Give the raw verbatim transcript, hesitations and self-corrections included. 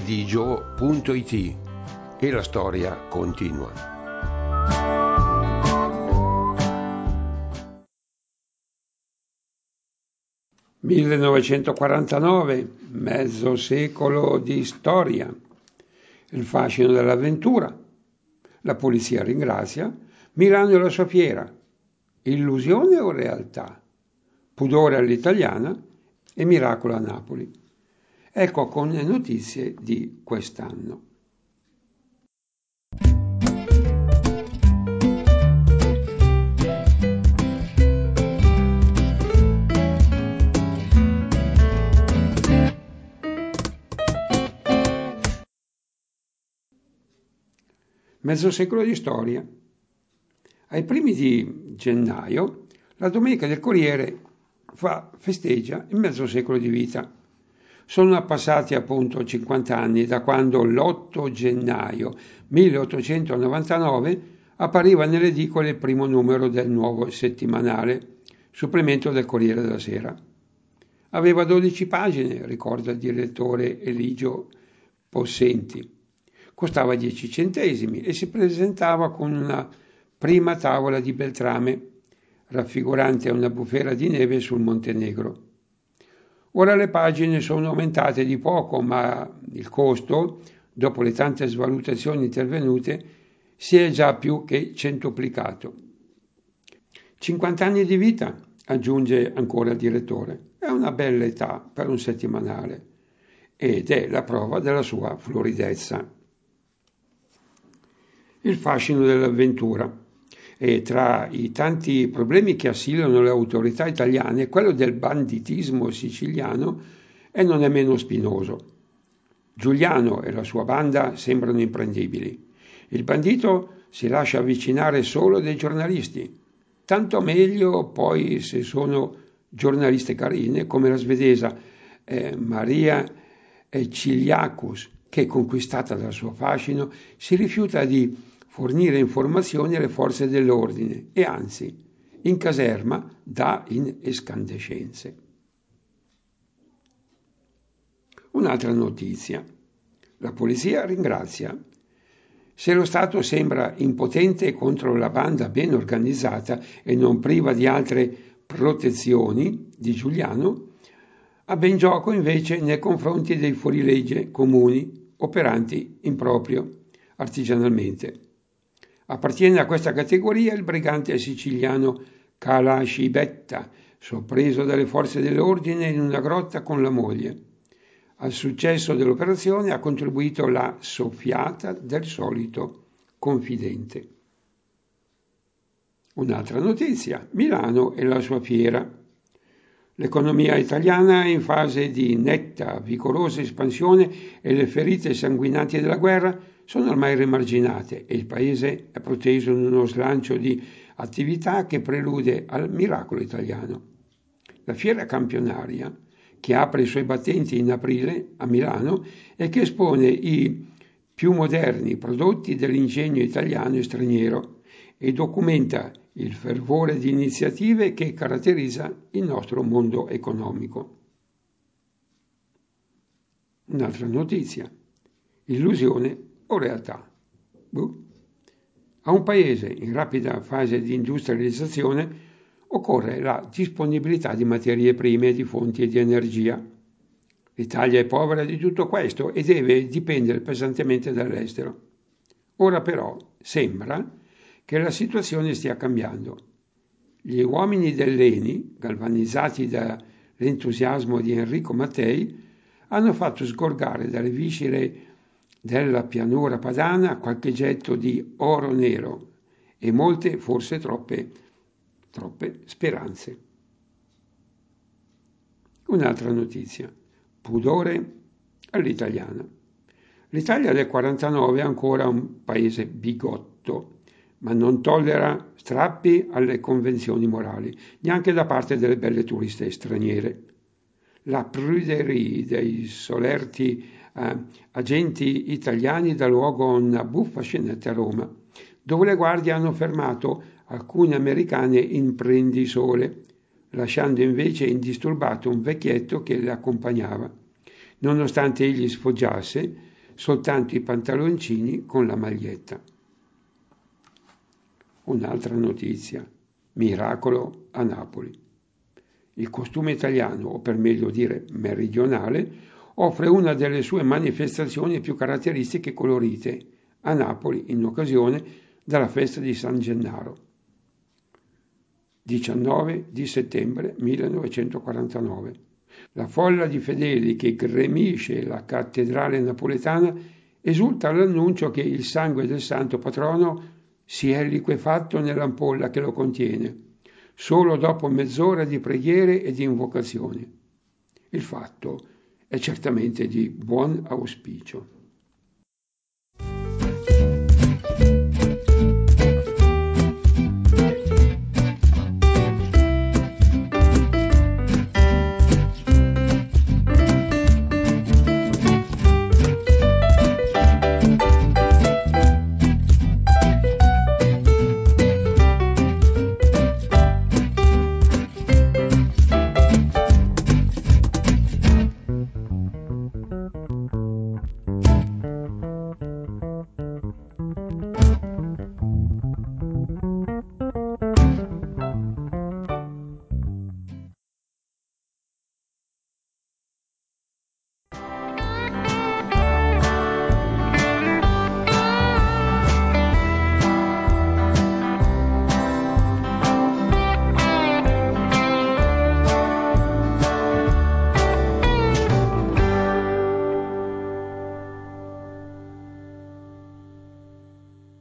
digio punto it e la storia continua. millenovecentoquarantanove, mezzo secolo di storia, il fascino dell'avventura, la polizia ringrazia, Milano e la sua fiera, illusione o realtà, pudore all'italiana e miracolo a Napoli. Ecco con le notizie di quest'anno. Mezzo secolo di storia. Ai primi di gennaio, la Domenica del Corriere fa, festeggia il mezzo secolo di vita. Sono passati appunto cinquanta anni da quando l'otto gennaio milleottocentonovantanove appariva nelle edicole il primo numero del nuovo settimanale, supplemento del Corriere della Sera. Aveva dodici pagine, ricorda il direttore Eligio Possenti. Costava dieci centesimi e si presentava con una prima tavola di Beltrame, raffigurante una bufera di neve sul Montenegro. Ora le pagine sono aumentate di poco, ma il costo, dopo le tante svalutazioni intervenute, si è già più che centuplicato. cinquanta anni di vita, aggiunge ancora il direttore, è una bella età per un settimanale ed è la prova della sua floridezza. Il fascino dell'avventura. E tra i tanti problemi che assillano le autorità italiane, quello del banditismo siciliano è non è meno spinoso. Giuliano e la sua banda sembrano imprendibili. Il bandito si lascia avvicinare solo dai giornalisti, tanto meglio poi se sono giornaliste carine come la svedesa eh, Maria Ciliacus, che, conquistata dal suo fascino, si rifiuta di fornire informazioni alle forze dell'ordine e anzi, in caserma, dà in escandescenze. Un'altra notizia. La polizia ringrazia. Se lo Stato sembra impotente contro la banda ben organizzata e non priva di altre protezioni di Giuliano, ha ben gioco invece nei confronti dei fuorilegge comuni operanti in proprio, artigianalmente. Appartiene a questa categoria il brigante siciliano Calascibetta, sorpreso dalle forze dell'ordine in una grotta con la moglie. Al successo dell'operazione ha contribuito la soffiata del solito confidente. Un'altra notizia, Milano e la sua fiera. L'economia italiana è in fase di netta, vigorosa espansione e le ferite sanguinanti della guerra sono ormai rimarginate e il paese è proteso in uno slancio di attività che prelude al miracolo italiano. La fiera campionaria, che apre i suoi battenti in aprile a Milano e che espone i più moderni prodotti dell'ingegno italiano e straniero e documenta il fervore di iniziative che caratterizza il nostro mondo economico. Un'altra notizia. Illusione o realtà? Buh. A un paese in rapida fase di industrializzazione occorre la disponibilità di materie prime e di fonti di energia. L'Italia è povera di tutto questo e deve dipendere pesantemente dall'estero. Ora però sembra che la situazione stia cambiando. Gli uomini dell'E N I, galvanizzati dall'entusiasmo di Enrico Mattei, hanno fatto sgorgare dalle viscere della pianura padana qualche getto di oro nero e molte, forse troppe, troppe speranze. Un'altra notizia. Pudore all'italiana. L'Italia del quarantanove è ancora un paese bigotto, ma non tollera strappi alle convenzioni morali, neanche da parte delle belle turiste straniere. La pruderie dei solerti eh, agenti italiani dà luogo a una buffa scenetta a Roma, dove le guardie hanno fermato alcune americane imprendisole, lasciando invece indisturbato un vecchietto che le accompagnava. Nonostante egli sfoggiasse, soltanto i pantaloncini con la maglietta. Un'altra notizia, miracolo a Napoli. Il costume italiano, o per meglio dire meridionale, offre una delle sue manifestazioni più caratteristiche e colorite a Napoli in occasione della festa di San Gennaro. diciannove di settembre millenovecentoquarantanove. La folla di fedeli che gremisce la cattedrale napoletana esulta all'annuncio che il sangue del santo patrono si è liquefatto nell'ampolla che lo contiene, solo dopo mezz'ora di preghiere e di invocazioni. Il fatto è certamente di buon auspicio.